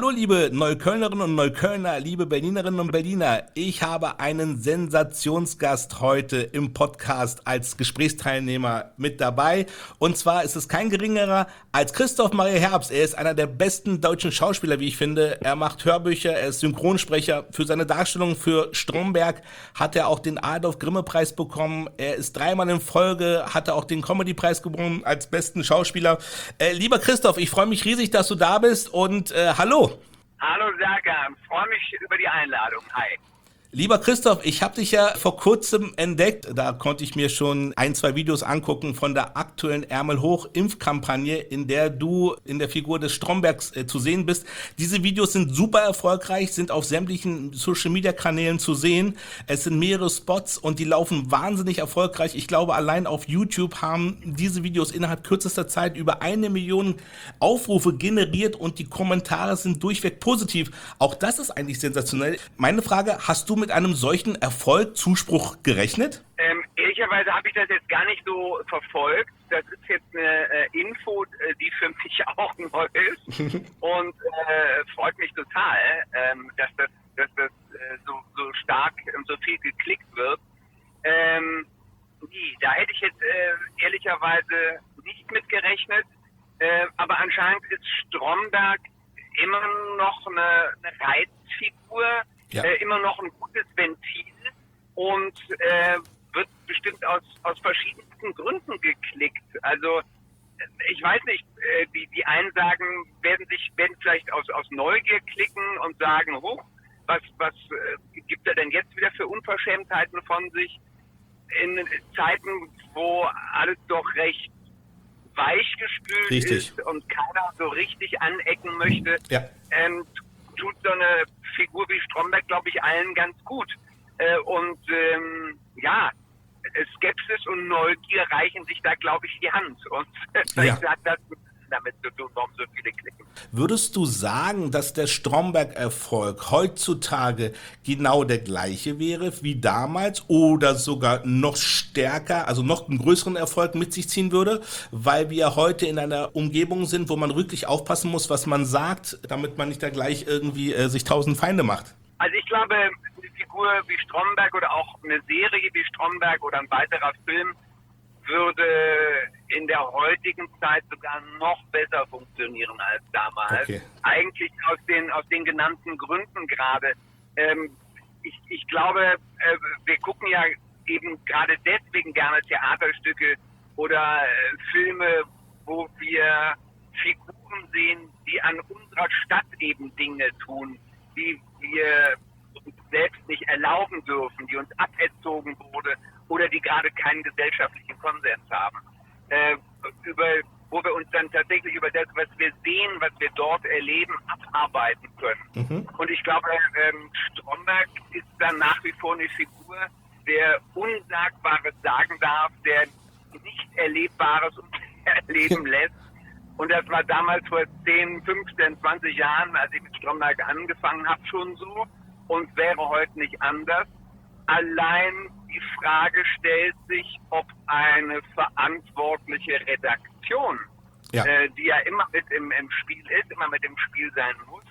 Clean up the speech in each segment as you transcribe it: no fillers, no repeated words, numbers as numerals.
Hallo liebe Neuköllnerinnen und Neuköllner, liebe Berlinerinnen und Berliner. Ich habe einen Sensationsgast heute im Podcast als Gesprächsteilnehmer mit dabei. Und zwar ist es kein geringerer als Christoph Maria Herbst. Er ist einer der besten deutschen Schauspieler, wie ich finde. Er macht Hörbücher, er ist Synchronsprecher. Für seine Darstellung für Stromberg hat er auch den Adolf-Grimme-Preis bekommen. Er ist 3-mal in Folge, hatte auch den Comedy-Preis gewonnen als besten Schauspieler. Lieber Christoph, ich freue mich riesig, dass du da bist und hallo. Hallo Serkan, freue mich über die Einladung. Hi. Lieber Christoph, ich habe dich ja vor kurzem entdeckt. Da konnte ich mir schon 1-2 Videos angucken von der aktuellen Ärmel hoch Impfkampagne, in der du in der Figur des Strombergs zu sehen bist. Diese Videos sind super erfolgreich, sind auf sämtlichen Social-Media-Kanälen zu sehen. Es sind mehrere Spots und die laufen wahnsinnig erfolgreich. Ich glaube, allein auf YouTube haben diese Videos innerhalb kürzester Zeit über 1 Million Aufrufe generiert und die Kommentare sind durchweg positiv. Auch das ist eigentlich sensationell. Meine Frage, hast du mit einem solchen Erfolg, Zuspruch gerechnet? Ehrlicherweise habe ich das jetzt gar nicht so verfolgt. Das ist jetzt eine Info, die für mich auch neu ist und freut mich total, dass das so stark und so viel geklickt wird. Da hätte ich jetzt ehrlicherweise nicht mit gerechnet, aber anscheinend ist Stromberg immer noch eine Reizfigur, immer noch ein gutes Ventil und wird bestimmt aus verschiedensten Gründen geklickt. Also ich weiß nicht, die einen sagen, werden vielleicht aus Neugier klicken und sagen, was gibt er denn jetzt wieder für Unverschämtheiten von sich? In Zeiten, wo alles doch recht weichgespült ist und keiner so richtig anecken möchte, tut so eine Figur wie Stromberg, glaube ich, allen ganz gut. Skepsis und Neugier reichen sich da, glaube ich, die Hand. Und vielleicht hat das damit zu tun, warum so viele klicken. Würdest du sagen, dass der Stromberg-Erfolg heutzutage genau der gleiche wäre wie damals oder sogar noch stärker, also noch einen größeren Erfolg mit sich ziehen würde, weil wir heute in einer Umgebung sind, wo man wirklich aufpassen muss, was man sagt, damit man nicht da gleich irgendwie sich 1000 Feinde macht? Also ich glaube, eine Figur wie Stromberg oder auch eine Serie wie Stromberg oder ein weiterer Film würde in der heutigen Zeit sogar noch besser funktionieren als damals. Okay. Eigentlich aus den genannten Gründen gerade. Ich glaube, wir gucken ja eben gerade deswegen gerne Theaterstücke oder Filme, wo wir Figuren sehen, die an unserer Stadt eben Dinge tun, die wir uns selbst nicht erlauben dürfen, die uns aberzogen wurde oder die gerade keinen gesellschaftlichen Konsens haben. Wo wir uns dann tatsächlich über das, was wir sehen, was wir dort erleben, abarbeiten können. Und ich glaube, Stromberg ist dann nach wie vor eine Figur, der Unsagbares sagen darf, der nicht Erlebbares erleben lässt. Und das war damals vor 10, 15, 20 Jahren, als ich mit Stromberg angefangen habe, schon so und wäre heute nicht anders. Allein die Frage stellt sich, ob eine verantwortliche Redaktion, die ja immer mit im Spiel ist, immer mit im Spiel sein muss,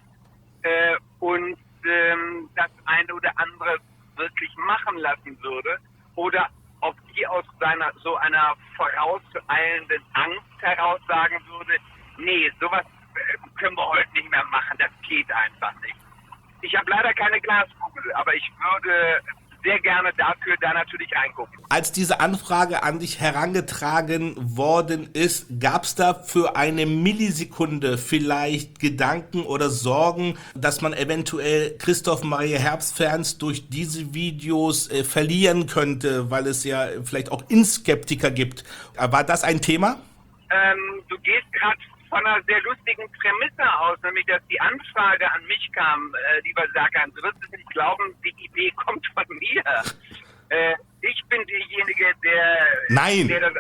und das eine oder andere wirklich machen lassen würde, oder ob die aus so einer vorauseilenden Angst heraus sagen würde, nee, sowas können wir heute nicht mehr machen, das geht einfach nicht. Ich habe leider keine Glaskugel, aber ich würde sehr gerne dafür da natürlich reingucken. Als diese Anfrage an dich herangetragen worden ist, gab es da für eine Millisekunde vielleicht Gedanken oder Sorgen, dass man eventuell Christoph Maria Herbst-Fans durch diese Videos verlieren könnte, weil es ja vielleicht auch Inskeptiker gibt? War das ein Thema? Du gehst gerade von einer sehr lustigen Prämisse aus, nämlich dass die Anfrage an mich kam, lieber Serkan, du wirst es nicht glauben, die Idee kommt von mir. Ich bin derjenige, der das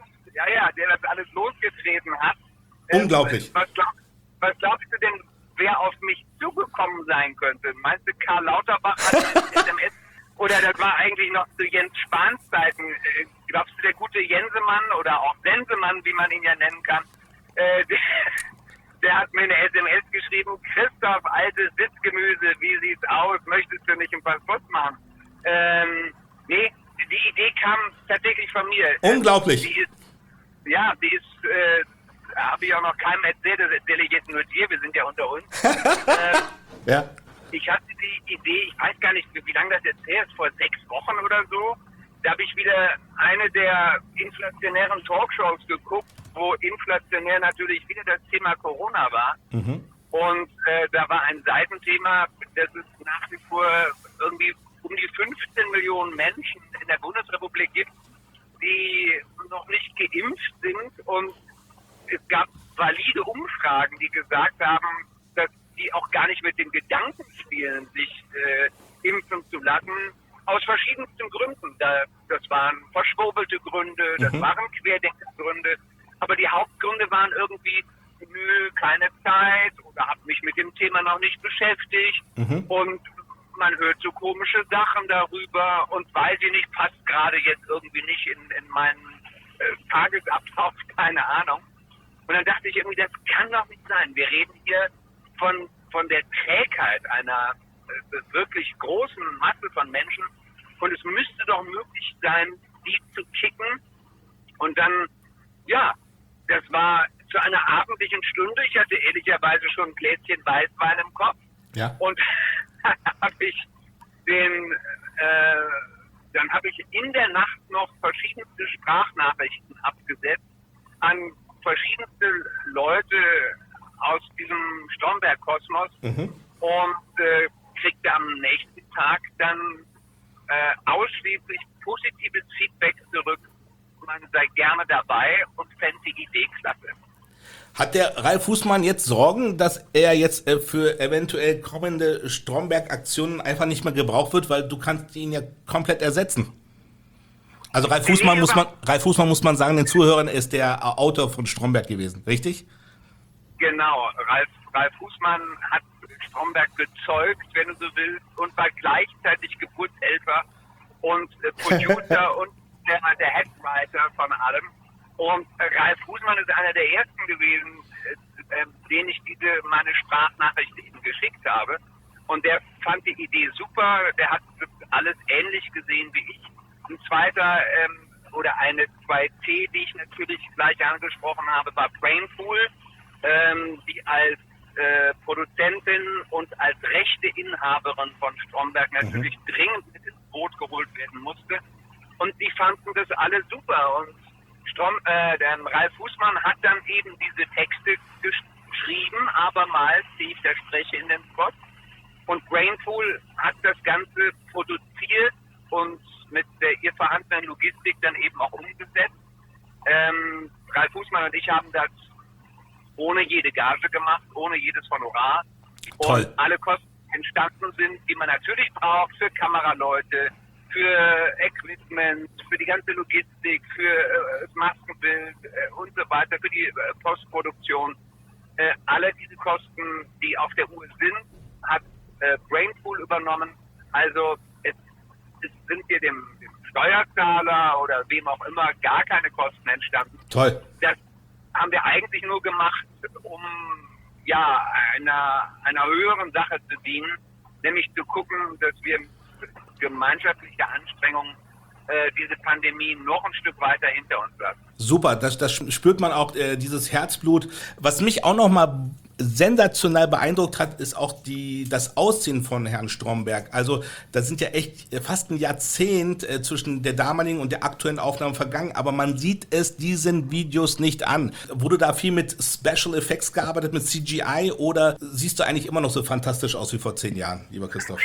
alles losgetreten hat. Unglaublich. Was glaubst du denn, wer auf mich zugekommen sein könnte? Meinst du, Karl Lauterbach hat SMS? Oder das war eigentlich noch zu Jens Spahns Zeiten? Glaubst du, der gute Jensemann oder auch Sensemann, wie man ihn ja nennen kann, der hat mir eine SMS geschrieben, Christoph, altes Sitzgemüse, wie sieht's aus? Möchtest du nicht ein paar Spots machen? Nee, die Idee kam tatsächlich von mir. Unglaublich. Die ist, habe ich auch noch keinem erzählt, das erzähle ich jetzt nur dir, wir sind ja unter uns. Ja. Ich hatte die Idee, ich weiß gar nicht, wie lange das jetzt her ist, vor 6 Wochen oder so. Da habe ich wieder eine der inflationären Talkshows geguckt, wo inflationär natürlich wieder das Thema Corona war. Und da war ein Seitenthema, dass es nach wie vor irgendwie um die 15 Millionen Menschen in der Bundesrepublik gibt, die noch nicht geimpft sind. Und es gab valide Umfragen, die gesagt haben, dass die auch gar nicht mit dem Gedanken spielen, sich impfen zu lassen, aus verschiedensten Gründen. Das waren verschwurbelte Gründe, das waren Querdenkergründe, aber die Hauptgründe waren irgendwie, keine Zeit oder habe mich mit dem Thema noch nicht beschäftigt und man hört so komische Sachen darüber und weiß ich nicht, passt gerade jetzt irgendwie nicht in meinen Tagesablauf, keine Ahnung. Und dann dachte ich irgendwie, das kann doch nicht sein. Wir reden hier von der Trägheit einer wirklich großen Masse von Menschen und es müsste doch möglich sein, die zu kicken. Und dann, ja, das war zu einer abendlichen Stunde. Ich hatte ehrlicherweise schon ein Gläschen Weißwein im Kopf. Ja. Und habe ich dann habe ich in der Nacht noch verschiedenste Sprachnachrichten abgesetzt an verschiedenste Leute aus diesem Stromberg-Kosmos und kriegte am nächsten Tag dann ausschließlich positives Feedback zurück. Man sei gerne dabei und fände die Idee klasse. Hat der Ralf Fußmann jetzt Sorgen, dass er jetzt für eventuell kommende Stromberg-Aktionen einfach nicht mehr gebraucht wird, weil du kannst ihn ja komplett ersetzen? Also Ralf Fußmann muss man sagen, den Zuhörern ist der Autor von Stromberg gewesen, richtig? Genau, Ralf Fußmann hat Stromberg gezeugt, wenn du so willst, und war gleichzeitig Geburtshelfer und Producer und der Headwriter von allem. Und Ralf Fußmann ist einer der ersten gewesen, denen ich meine Sprachnachricht eben geschickt habe. Und der fand die Idee super, der hat alles ähnlich gesehen wie ich. Ein zweiter oder eine 2T, die ich natürlich gleich angesprochen habe, war Brainpool, die als Produzentin und als Rechteinhaberin von Stromberg natürlich dringend mit ins Boot geholt werden musste. Und die fanden das alle super. Und der Ralf Fußmann hat dann eben diese Texte geschrieben, abermals, die ich da spreche in dem Spot. Und Brainpool hat das Ganze produziert und mit der ihr vorhandenen Logistik dann eben auch umgesetzt. Ralf Fußmann und ich haben das ohne jede Gage gemacht, ohne jedes Honorar. Toll. Und alle Kosten entstanden sind, die man natürlich braucht für Kameraleute, für Equipment, für die ganze Logistik, für das Maskenbild und so weiter, für die Postproduktion. Alle diese Kosten, die auf der Uhr sind, hat Brainpool übernommen. Also es sind hier dem Steuerzahler oder wem auch immer gar keine Kosten entstanden. Toll. Das haben wir eigentlich nur gemacht, um ja einer höheren Sache zu dienen, nämlich zu gucken, dass wir gemeinschaftliche Anstrengungen diese Pandemie noch ein Stück weiter hinter uns lassen. Super, das spürt man auch, dieses Herzblut. Was mich auch nochmal sensationell beeindruckt hat, ist auch das Aussehen von Herrn Stromberg. Also da sind ja echt fast ein Jahrzehnt zwischen der damaligen und der aktuellen Aufnahme vergangen, aber man sieht es diesen Videos nicht an. Wurde da viel mit Special Effects gearbeitet, mit CGI, oder siehst du eigentlich immer noch so fantastisch aus wie vor 10 Jahren, lieber Christoph?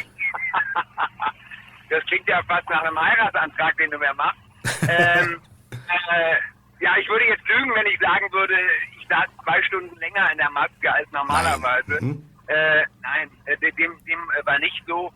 Das klingt ja fast nach einem Heiratsantrag, den du mir machst. Ja, ich würde jetzt lügen, wenn ich sagen würde, ich saß 2 Stunden länger in der Maske als normalerweise. Nein, dem war nicht so.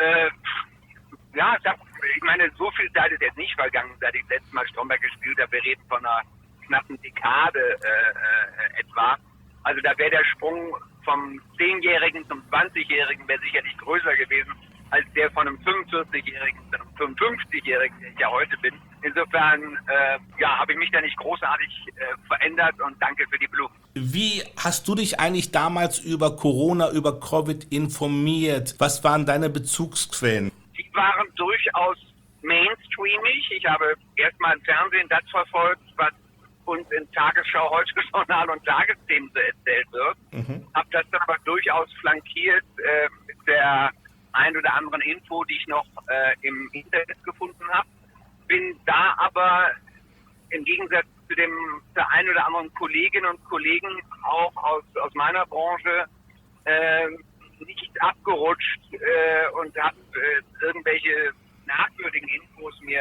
Ja, ich meine, so viel Zeit ist jetzt nicht vergangen, seit ich das letzte Mal Stromberg gespielt habe. Wir reden von einer knappen Dekade etwa. Also da wäre der Sprung vom 10-Jährigen zum 20-Jährigen wäre sicherlich größer gewesen als der von einem 45-Jährigen zu einem 55-Jährigen, der ich ja heute bin. Insofern habe ich mich da nicht großartig verändert und danke für die Blumen. Wie hast du dich eigentlich damals über Corona, über Covid informiert? Was waren deine Bezugsquellen? Die waren durchaus mainstreamig. Ich habe erstmal im Fernsehen das verfolgt, was uns in Tagesschau, Heute-Journal und Tagesthemen so erzählt wird. Habe das dann aber durchaus flankiert mit der ein oder anderen Info, die ich noch im Internet gefunden habe. Bin da aber im Gegensatz zu der ein oder anderen Kolleginnen und Kollegen auch aus meiner Branche nicht abgerutscht und habe irgendwelche merkwürdigen Infos mir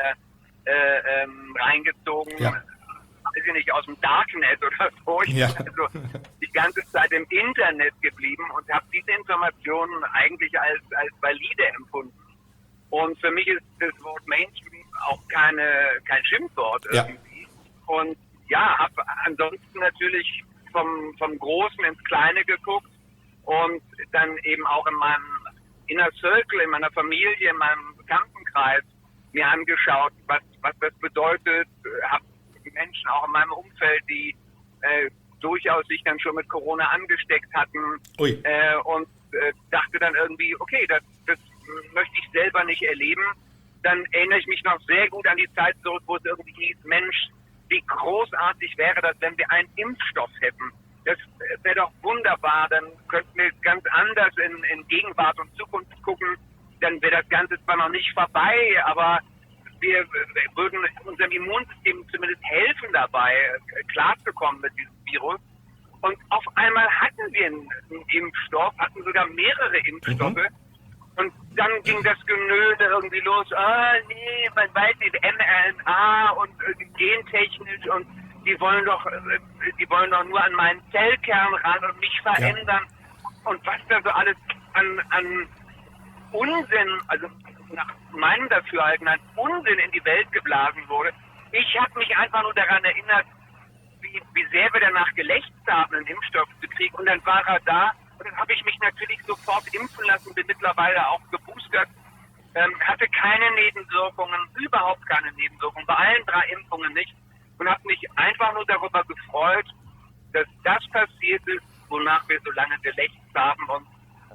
reingezogen. Ja. Weiß ich nicht, aus dem Darknet oder so. Ich bin also die ganze Zeit im Internet geblieben und habe diese Informationen eigentlich als valide empfunden. Und für mich ist das Wort Mainstream auch kein Schimpfwort irgendwie. Und habe ansonsten natürlich vom Großen ins Kleine geguckt und dann eben auch in meinem Inner Circle, in meiner Familie, in meinem Bekanntenkreis mir angeschaut, was das bedeutet. Habe Menschen auch in meinem Umfeld, die durchaus sich dann schon mit Corona angesteckt hatten und dachte dann irgendwie, okay, das möchte ich selber nicht erleben. Dann erinnere ich mich noch sehr gut an die Zeit zurück, wo es irgendwie hieß, Mensch, wie großartig wäre das, wenn wir einen Impfstoff hätten. Das wäre doch wunderbar, dann könnten wir ganz anders in Gegenwart und Zukunft gucken. Dann wäre das Ganze zwar noch nicht vorbei, aber wir würden unserem Immunsystem zumindest helfen dabei, klarzukommen mit diesem Virus. Und auf einmal hatten wir einen Impfstoff, hatten sogar mehrere Impfstoffe. Und dann ging das Genöle irgendwie los. Nee, man weiß nicht, mRNA und gentechnisch und die wollen doch nur an meinen Zellkern ran und mich verändern. Ja. Und was da so alles an Unsinn, also nach meinem Dafürhalten, an Unsinn in die Welt geblasen wurde. Ich habe mich einfach nur daran erinnert, wie sehr wir danach gelächzt haben, einen Impfstoff zu kriegen. Und dann war er da. Und dann habe ich mich natürlich sofort impfen lassen, bin mittlerweile auch geboostert, hatte keine Nebenwirkungen, überhaupt keine Nebenwirkungen, bei allen 3 Impfungen nicht. Und habe mich einfach nur darüber gefreut, dass das passiert ist, wonach wir so lange gelächzt haben. Und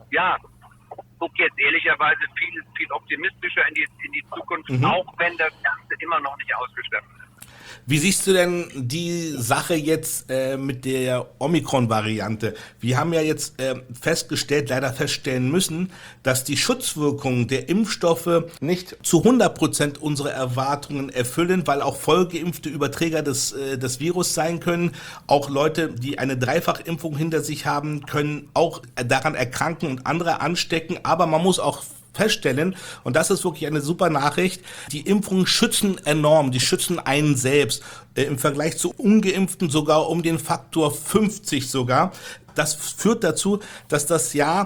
gucke jetzt ehrlicherweise viel optimistischer in die Zukunft, auch wenn das Ganze immer noch nicht ausgestanden ist. Wie siehst du denn die Sache jetzt mit der Omikron-Variante? Wir haben ja jetzt leider feststellen müssen, dass die Schutzwirkungen der Impfstoffe nicht zu 100% unsere Erwartungen erfüllen, weil auch vollgeimpfte Überträger des Virus sein können. Auch Leute, die eine Dreifachimpfung hinter sich haben, können auch daran erkranken und andere anstecken. Aber man muss auch feststellen, und das ist wirklich eine super Nachricht, die Impfungen schützen enorm, die schützen einen selbst, im Vergleich zu Ungeimpften sogar um den Faktor 50 sogar. Das führt dazu, dass das Jahr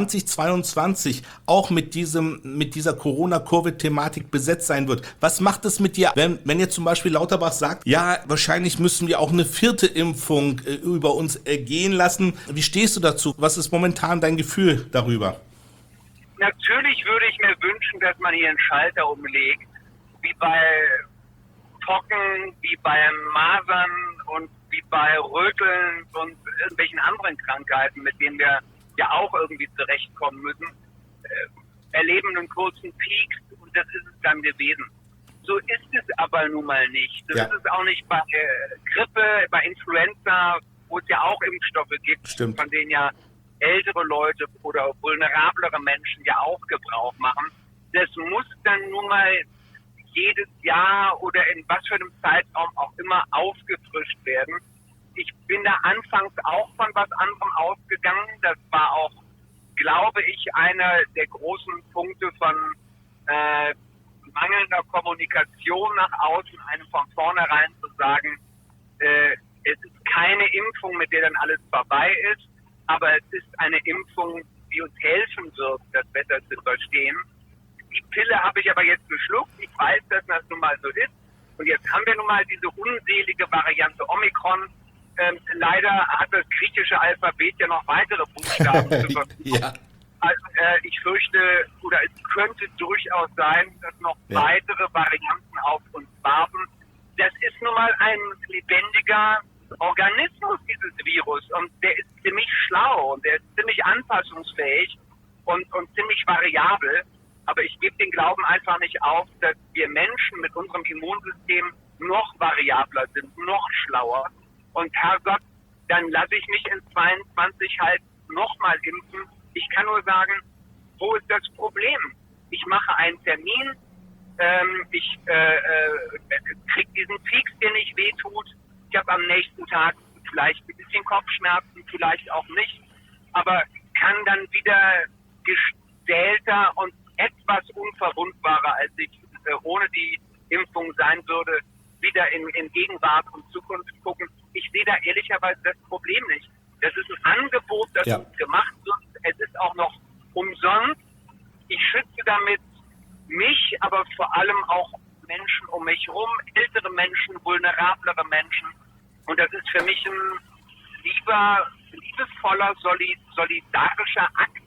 2022 auch mit dieser Corona-Covid-Thematik besetzt sein wird. Was macht es mit dir, wenn jetzt zum Beispiel Lauterbach sagt, ja, wahrscheinlich müssen wir auch eine 4. Impfung über uns ergehen lassen. Wie stehst du dazu? Was ist momentan dein Gefühl darüber? Natürlich würde ich mir wünschen, dass man hier einen Schalter umlegt, wie bei Pocken, wie bei Masern und wie bei Röteln und irgendwelchen anderen Krankheiten, mit denen wir ja auch irgendwie zurechtkommen müssen, erleben einen kurzen Peak und das ist es dann gewesen. So ist es aber nun mal nicht. Das ist es auch nicht bei Grippe, bei Influenza, wo es ja auch Impfstoffe gibt, von denen ja ältere Leute oder vulnerablere Menschen ja auch Gebrauch machen. Das muss dann nun mal jedes Jahr oder in was für einem Zeitraum auch immer aufgefrischt werden. Ich bin da anfangs auch von was anderem ausgegangen. Das war auch, glaube ich, einer der großen Punkte von mangelnder Kommunikation nach außen, einem von vornherein zu sagen, es ist keine Impfung, mit der dann alles vorbei ist, aber es ist eine Impfung, die uns helfen wird, das besser zu verstehen. Die Pille habe ich aber jetzt geschluckt. Ich weiß, dass das nun mal so ist. Und jetzt haben wir nun mal diese unselige Variante Omikron. Leider hat das griechische Alphabet ja noch weitere Buchstaben. Ja. Also ich fürchte, oder es könnte durchaus sein, dass noch weitere Varianten auf uns warten. Das ist nun mal ein lebendiger Organismus, dieses Virus. Und der ist ziemlich schlau und der ist ziemlich anpassungsfähig und ziemlich variabel. Aber ich gebe den Glauben einfach nicht auf, dass wir Menschen mit unserem Immunsystem noch variabler sind, noch schlauer. Und Herrgott, dann lasse ich mich in 22 halt nochmal impfen. Ich kann nur sagen, wo ist das Problem? Ich mache einen Termin, ich kriege diesen Pieks, der nicht wehtut. Ich habe am nächsten Tag vielleicht ein bisschen Kopfschmerzen, vielleicht auch nicht, aber kann dann wieder gestählter und etwas unverwundbarer, als ich ohne die Impfung sein würde, wieder in Gegenwart und Zukunft gucken. Ich sehe da ehrlicherweise das Problem nicht. Das ist ein Angebot, das uns gemacht wird. Es ist auch noch umsonst. Ich schütze damit mich, aber vor allem auch Menschen um mich herum, ältere Menschen, vulnerablere Menschen. Und das ist für mich ein liebevoller, solidarischer Akt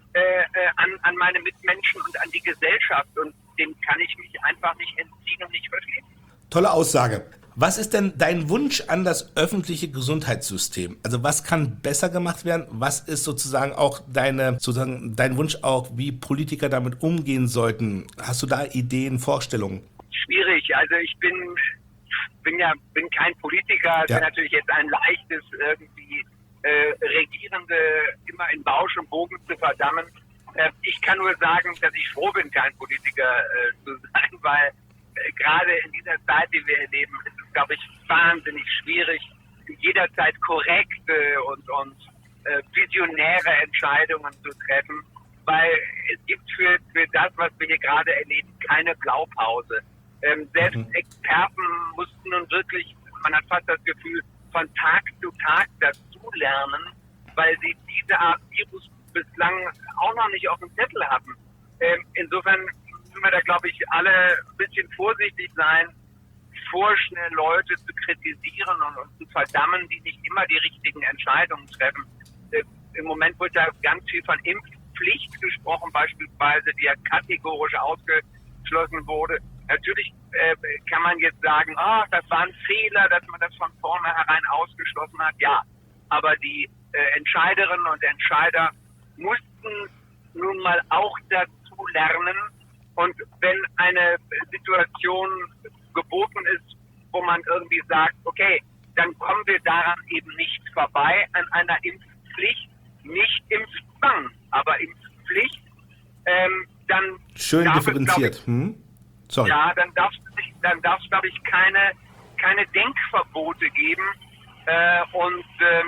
an meine Mitmenschen und an die Gesellschaft. Und dem kann ich mich einfach nicht entziehen und nicht verstehen. Tolle Aussage. Was ist denn dein Wunsch an das öffentliche Gesundheitssystem? Also was kann besser gemacht werden? Was ist sozusagen auch dein Wunsch auch, wie Politiker damit umgehen sollten? Hast du da Ideen, Vorstellungen? Schwierig. Also ich bin kein Politiker. Es wäre natürlich jetzt ein leichtes, irgendwie Regierende immer in Bausch und Bogen zu verdammen. Ich kann nur sagen, dass ich froh bin, kein Politiker zu sein, weil gerade in dieser Zeit, die wir erleben, ist es, glaube ich, wahnsinnig schwierig, jederzeit korrekte und visionäre Entscheidungen zu treffen, weil es gibt für das, was wir hier gerade erleben, keine Blaupause. Selbst Experten mussten nun wirklich, man hat fast das Gefühl, von Tag zu Tag dazulernen, weil sie diese Art Virus bislang auch noch nicht auf dem Zettel hatten. Insofern müssen wir da, glaube ich, alle ein bisschen vorsichtig sein, vorschnell Leute zu kritisieren und zu verdammen, die nicht immer die richtigen Entscheidungen treffen. Im Moment wird da ganz viel von Impfpflicht gesprochen, beispielsweise, die ja kategorisch ausgeschlossen wurde. Natürlich kann man jetzt sagen, das war ein Fehler, dass man das von vornherein ausgeschlossen hat. Ja, aber die Entscheiderinnen und Entscheider mussten nun mal auch dazu lernen. Und wenn eine Situation geboten ist, wo man irgendwie sagt, okay, dann kommen wir daran eben nicht vorbei an einer Impfpflicht, nicht Impfzwang, aber Impfpflicht, dann schön darf differenziert. Es, Sorry. Ja, dann darf es, glaube ich, keine Denkverbote geben. Und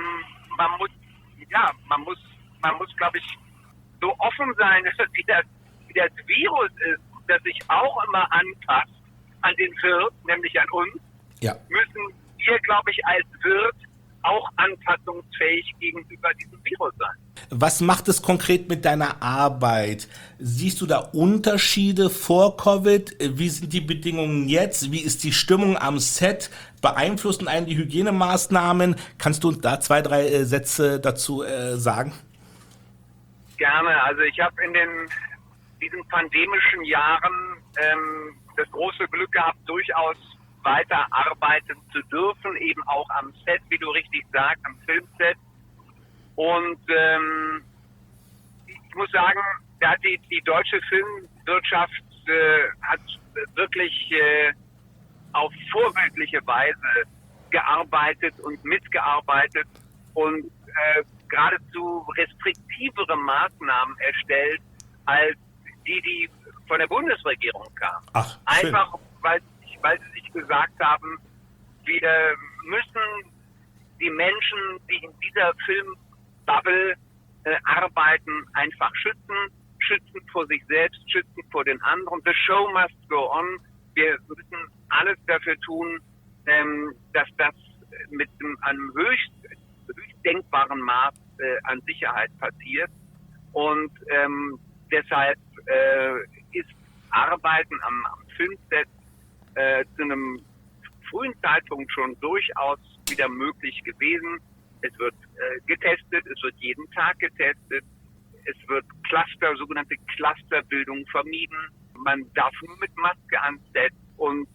man muss, glaube ich, so offen sein, wie das Virus ist, das sich auch immer anpasst an den Wirt, nämlich an uns, müssen wir, glaube ich, als Wirt auch anpassungsfähig gegenüber diesem Virus sein. Was macht es konkret mit deiner Arbeit? Siehst du da Unterschiede vor Covid? Wie sind die Bedingungen jetzt? Wie ist die Stimmung am Set? Beeinflussen einen die Hygienemaßnahmen? Kannst du uns da 2, 3 Sätze dazu sagen? Gerne. Also ich habe in diesen pandemischen Jahren das große Glück gehabt, durchaus weiter arbeiten zu dürfen, eben auch am Set, wie du richtig sagst, am Filmset. Und ich muss sagen, da hat die deutsche Filmwirtschaft hat wirklich auf vorbildliche Weise gearbeitet und mitgearbeitet und geradezu restriktivere Maßnahmen erstellt, als die von der Bundesregierung kamen. Ach, einfach, weil sie sich gesagt haben, wir müssen die Menschen, die in dieser Filmbubble arbeiten, einfach schützen vor sich selbst, schützen vor den anderen. The show must go on. Wir müssen alles dafür tun, dass das mit einem höchst denkbaren Maß an Sicherheit passiert. Und deshalb ist Arbeiten am Filmset zu einem frühen Zeitpunkt schon durchaus wieder möglich gewesen. Es wird getestet, es wird jeden Tag getestet. Es wird sogenannte Clusterbildung vermieden. Man darf nur mit Maske ans Set. Und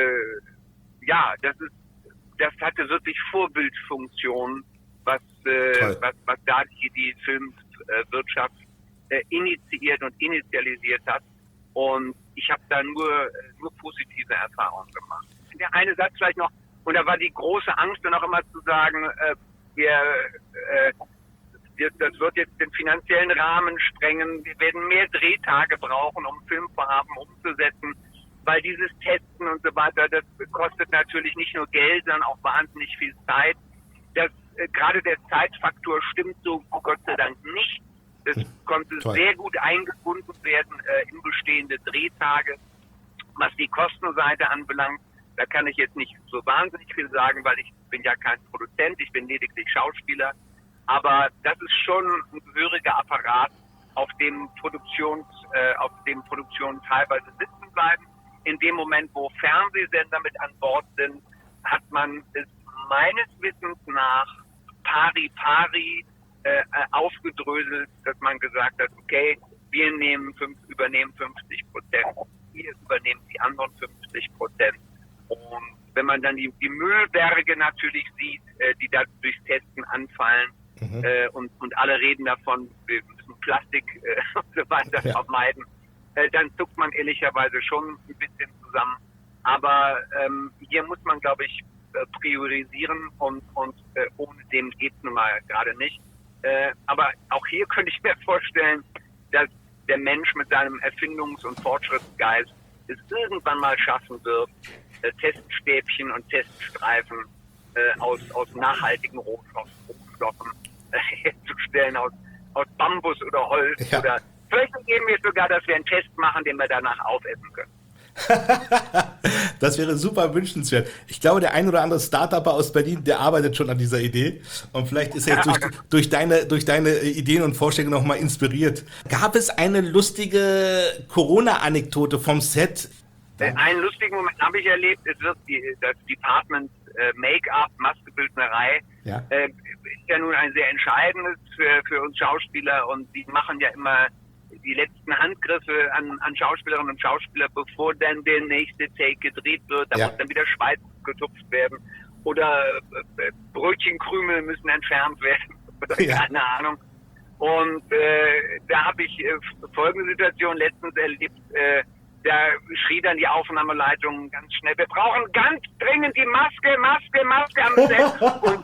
das hatte wirklich Vorbildfunktion, was da die Filmwirtschaft initiiert und initialisiert hat. Und ich habe da nur positive Erfahrungen gemacht. Der eine Satz vielleicht noch, und da war die große Angst dann auch immer zu sagen, das wird jetzt den finanziellen Rahmen sprengen, wir werden mehr Drehtage brauchen, um Filmvorhaben umzusetzen, weil dieses Testen und so weiter, das kostet natürlich nicht nur Geld, sondern auch wahnsinnig viel Zeit. Gerade der Zeitfaktor stimmt so Gott sei Dank nicht. Das konnte sehr gut eingebunden werden in bestehende Drehtage. Was die Kostenseite anbelangt, da kann ich jetzt nicht so wahnsinnig viel sagen, weil ich bin ja kein Produzent, ich bin lediglich Schauspieler. Aber das ist schon ein gehöriger Apparat, auf dem Produktionen teilweise sitzen bleiben. In dem Moment, wo Fernsehsender mit an Bord sind, hat man es meines Wissens nach pari aufgedröselt, dass man gesagt hat, okay, wir übernehmen 50%, ihr übernehmt die anderen 50%. Und wenn man dann die Müllberge natürlich sieht, die da durchs Testen anfallen, und alle reden davon, wir müssen Plastik und so weiter vermeiden, dann zuckt man ehrlicherweise schon ein bisschen zusammen. Aber hier muss man, glaube ich, priorisieren und ohne dem geht es nun mal gerade nicht. Aber auch hier könnte ich mir vorstellen, dass der Mensch mit seinem Erfindungs- und Fortschrittsgeist es irgendwann mal schaffen wird, Teststäbchen und Teststreifen aus nachhaltigen Rohstoffen herzustellen, aus Bambus oder Holz. Ja. Oder vielleicht geben wir sogar, dass wir einen Test machen, den wir danach aufessen können. Das wäre super wünschenswert. Ich glaube, der ein oder andere Start-Upper aus Berlin, der arbeitet schon an dieser Idee. Und vielleicht ist er jetzt durch deine Ideen und Vorschläge nochmal inspiriert. Gab es eine lustige Corona-Anekdote vom Set? Einen lustigen Moment habe ich erlebt. Es wird das Department Make-up, Maskebildnerei, ist ja nun ein sehr entscheidendes für uns Schauspieler. Und die machen ja immer die letzten Handgriffe an Schauspielerinnen und Schauspieler, bevor dann der nächste Take gedreht wird. Da muss dann wieder Schweiß getupft werden. Oder Brötchenkrümel müssen entfernt werden. Oder keine Ahnung. Und da habe ich folgende Situation letztens erlebt. Da schrie dann die Aufnahmeleitung ganz schnell, wir brauchen ganz dringend die Maske am Set.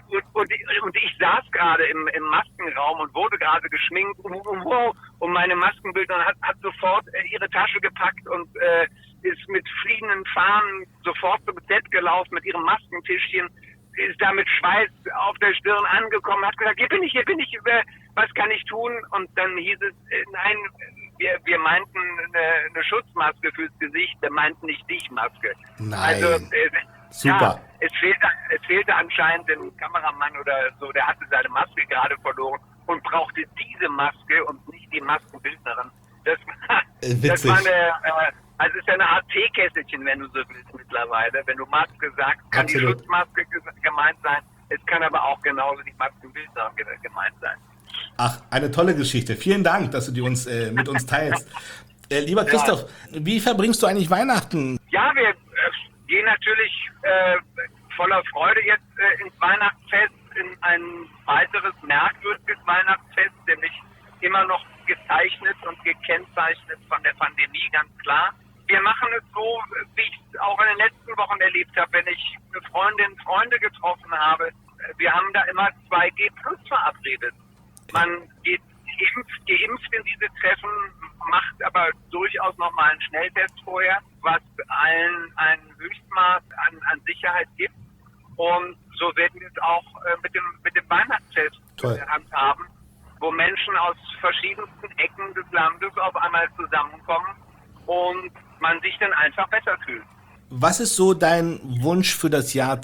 Und ich saß gerade im Maskenraum und wurde gerade geschminkt und meine Maskenbildnerin hat sofort ihre Tasche gepackt und ist mit fliegenden Fahnen sofort zum Set gelaufen mit ihrem Maskentischchen, ist da mit Schweiß auf der Stirn angekommen, hat gesagt, hier bin ich, was kann ich tun? Und dann hieß es, nein, wir meinten eine Schutzmaske fürs Gesicht, wir meinten nicht Dichtmaske. Nein. Also, super. Ja, es fehlte anscheinend ein Kameramann oder so, der hatte seine Maske gerade verloren und brauchte diese Maske und nicht die Maskenbildnerin. Das war also es ist ja eine Art Teekesselchen, wenn du so willst mittlerweile. Wenn du Maske sagst, kann Absolut. Die Schutzmaske gemeint sein, es kann aber auch genauso die Maskenbildnerin gemeint sein. Ach, eine tolle Geschichte. Vielen Dank, dass du die mit uns teilst. Lieber Christoph, wie verbringst du eigentlich Weihnachten? Ja, wir gehen natürlich voller Freude jetzt ins Weihnachtsfest, in ein weiteres merkwürdiges Weihnachtsfest, nämlich immer noch gezeichnet und gekennzeichnet von der Pandemie, ganz klar. Wir machen es so, wie ich es auch in den letzten Wochen erlebt habe, wenn ich Freunde getroffen habe. Wir haben da immer 2G+ verabredet. Man geht geimpft in diese Treffen, macht aber durchaus nochmal einen Schnelltest vorher, was allen ein Höchstmaß an Sicherheit gibt. Und so werden wir es auch mit dem Weihnachtsfest handhaben, wo Menschen aus verschiedensten Ecken des Landes auf einmal zusammenkommen und man sich dann einfach besser fühlt. Was ist so dein Wunsch für das Jahr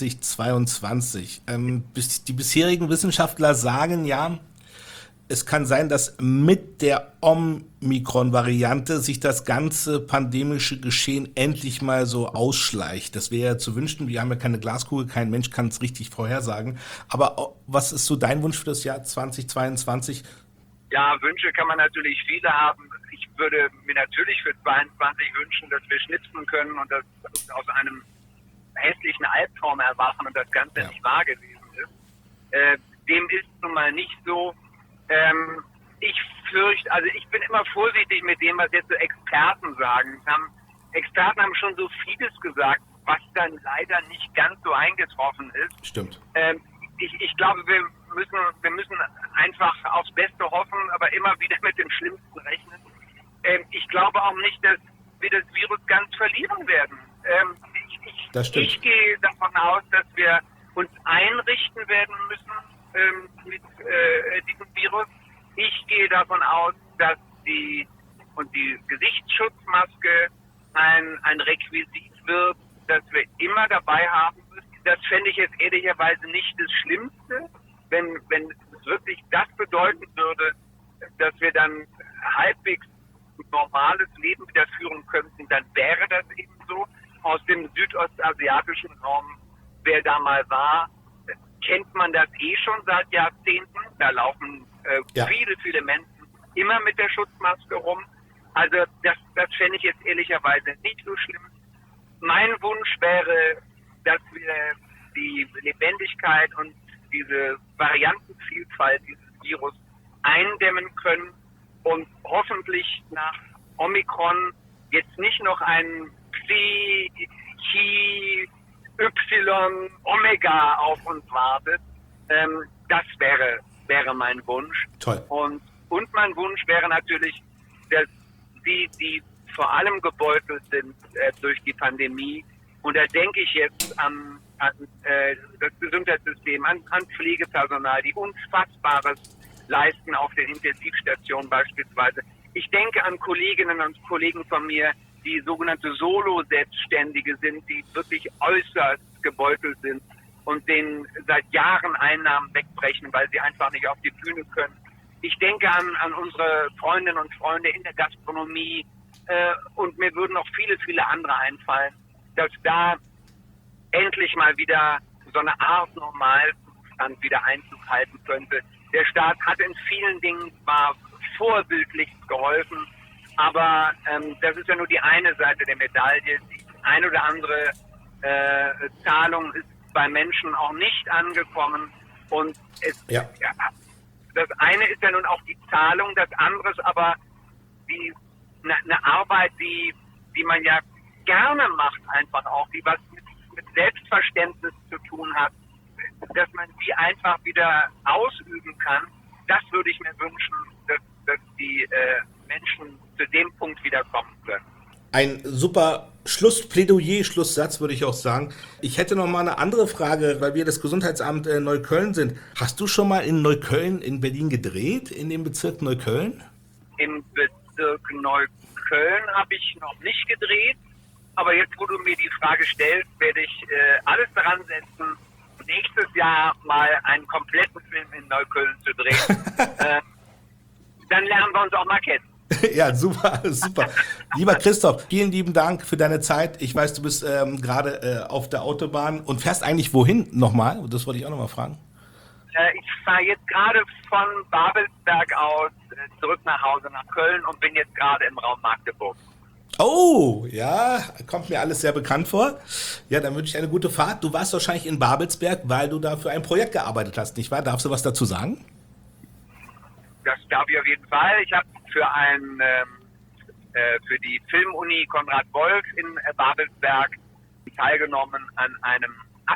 2022? Die bisherigen Wissenschaftler sagen ja, es kann sein, dass mit der Omikron-Variante sich das ganze pandemische Geschehen endlich mal so ausschleicht. Das wäre ja zu wünschen. Wir haben ja keine Glaskugel, kein Mensch kann es richtig vorhersagen. Aber was ist so dein Wunsch für das Jahr 2022? Ja, Wünsche kann man natürlich viele haben. Ich würde mir natürlich für 22 wünschen, dass wir schnipsen können und dass uns aus einem hässlichen Albtraum erwachen und das Ganze nicht wahr gewesen ist. Dem ist nun mal nicht so. Ich fürchte, also ich bin immer vorsichtig mit dem, was jetzt so Experten sagen. Experten haben schon so vieles gesagt, was dann leider nicht ganz so eingetroffen ist. Stimmt. Ich glaube, wir müssen einfach aufs Beste hoffen, aber immer wieder mit dem Schlimmsten rechnen. Ich glaube auch nicht, dass wir das Virus ganz verlieren werden. Das stimmt. Ich gehe davon aus, dass wir uns einrichten werden müssen mit diesem Virus. Ich gehe davon aus, dass die Gesichtsschutzmaske ein Requisit wird, das wir immer dabei haben müssen. Das fände ich jetzt ehrlicherweise nicht das Schlimmste, wenn es wirklich das bedeuten würde, dass wir dann halbwegs normales Leben wieder führen könnten, dann wäre das eben so. Aus dem südostasiatischen Raum, wer da mal war, kennt man das schon seit Jahrzehnten. Da laufen viele Menschen immer mit der Schutzmaske rum. Also das fände ich jetzt ehrlicherweise nicht so schlimm. Mein Wunsch wäre, dass wir die Lebendigkeit und diese Variantenvielfalt dieses Virus eindämmen können und hoffentlich nach Omikron jetzt nicht noch ein Psi, Chi, Y, Omega auf uns wartet. Das wäre mein Wunsch. Toll. Und mein Wunsch wäre natürlich, dass die vor allem gebeutelt sind durch die Pandemie. Und da denke ich jetzt an das Gesundheitssystem, an Pflegepersonal, die Unfassbares leisten auf den Intensivstationen beispielsweise. Ich denke an Kolleginnen und Kollegen von mir, die sogenannte Solo-Selbstständige sind, die wirklich äußerst gebeutelt sind und denen seit Jahren Einnahmen wegbrechen, weil sie einfach nicht auf die Bühne können. Ich denke an unsere Freundinnen und Freunde in der Gastronomie und mir würden noch viele, viele andere einfallen, dass da endlich mal wieder so eine Art Normalzustand wieder Einzug halten könnte. Der Staat hat in vielen Dingen zwar vorbildlich geholfen, aber das ist ja nur die eine Seite der Medaille. Die eine oder andere Zahlung ist bei Menschen auch nicht angekommen. Und das eine ist ja nun auch die Zahlung, das andere ist aber eine Arbeit, die man ja gerne macht, einfach auch, die was mit Selbstverständnis zu tun hat, dass man die einfach wieder ausüben kann. Das würde ich mir wünschen, dass die Menschen zu dem Punkt wieder kommen können. Ein super Schlussplädoyer-Schlusssatz, würde ich auch sagen. Ich hätte noch mal eine andere Frage, weil wir das Gesundheitsamt Neukölln sind. Hast du schon mal in Neukölln in Berlin gedreht, in dem Bezirk Neukölln? Im Bezirk Neukölln habe ich noch nicht gedreht, aber jetzt, wo du mir die Frage stellst, werde ich alles daran setzen, nächstes Jahr mal einen kompletten Film in Neukölln zu drehen. Dann lernen wir uns auch mal kennen. Ja, super, super. Lieber Christoph, vielen lieben Dank für deine Zeit. Ich weiß, du bist gerade auf der Autobahn und fährst eigentlich wohin nochmal? Das wollte ich auch nochmal fragen. Ich fahre jetzt gerade von Babelsberg aus zurück nach Hause nach Köln und bin jetzt gerade im Raum Magdeburg. Oh, ja, kommt mir alles sehr bekannt vor. Ja, dann wünsche ich eine gute Fahrt. Du warst wahrscheinlich in Babelsberg, weil du da für ein Projekt gearbeitet hast, nicht wahr? Darfst du was dazu sagen? Das darf ich auf jeden Fall. Ich habe für die Filmuni Konrad Wolf in Babelsberg teilgenommen an einem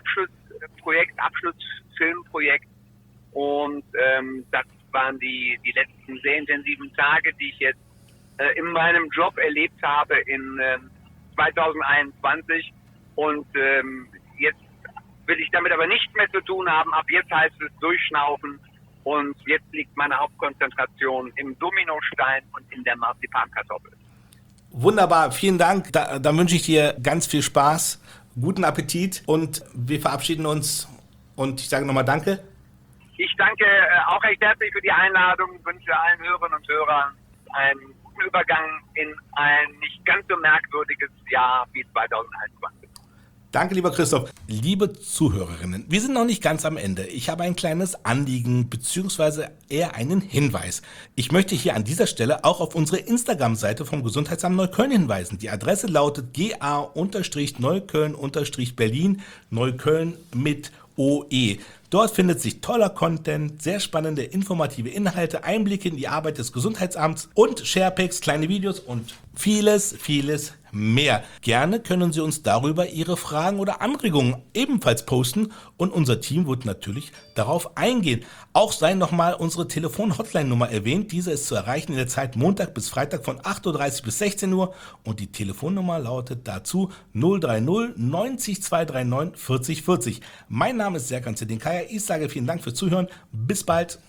Abschlussfilmprojekt. Und das waren die letzten sehr intensiven Tage, die ich jetzt in meinem Job erlebt habe in 2021. Und jetzt will ich damit aber nichts mehr zu tun haben. Ab jetzt heißt es durchschnaufen. Und jetzt liegt meine Hauptkonzentration im Dominostein und in der Marzipankartoffel. Wunderbar, vielen Dank. Dann wünsche ich dir ganz viel Spaß, guten Appetit und wir verabschieden uns. Und ich sage nochmal Danke. Ich danke auch recht herzlich für die Einladung, wünsche allen Hörerinnen und Hörern einen guten Übergang in ein nicht ganz so merkwürdiges Jahr wie 2021. Danke, lieber Christoph. Liebe Zuhörerinnen, wir sind noch nicht ganz am Ende. Ich habe ein kleines Anliegen bzw. eher einen Hinweis. Ich möchte hier an dieser Stelle auch auf unsere Instagram-Seite vom Gesundheitsamt Neukölln hinweisen. Die Adresse lautet ga-neukölln-berlin, Neukölln mit OE. Dort findet sich toller Content, sehr spannende, informative Inhalte, Einblicke in die Arbeit des Gesundheitsamts und Sharepics, kleine Videos und vieles, vieles mehr. Gerne können Sie uns darüber Ihre Fragen oder Anregungen ebenfalls posten und unser Team wird natürlich darauf eingehen. Auch sei nochmal unsere Telefon-Hotline-Nummer erwähnt. Diese ist zu erreichen in der Zeit Montag bis Freitag von 8:30 Uhr bis 16 Uhr und die Telefonnummer lautet dazu 030 90 239 40 40. Mein Name ist Serkan Zedinkaya. Ich sage vielen Dank fürs Zuhören. Bis bald.